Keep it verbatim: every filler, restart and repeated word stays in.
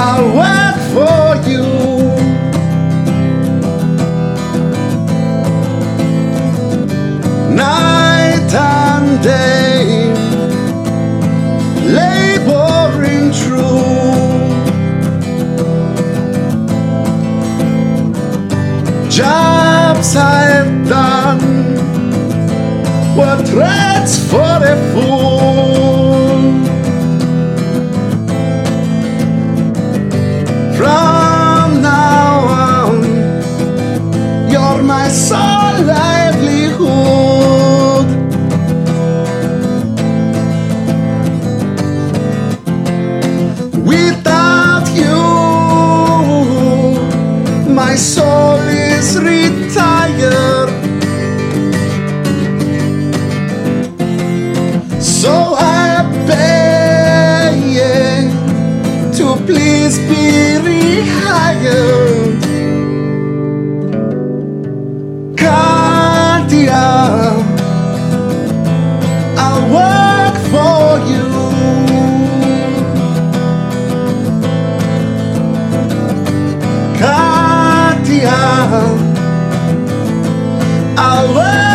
I'll work for you. Night and day, laboring through. Jobs I've done were threats for a fool. From now on, you're my sole livelihood. Without you, my soul is retired. So I beg to please be rehired. Katia, I'll work for you. Katia, I'll work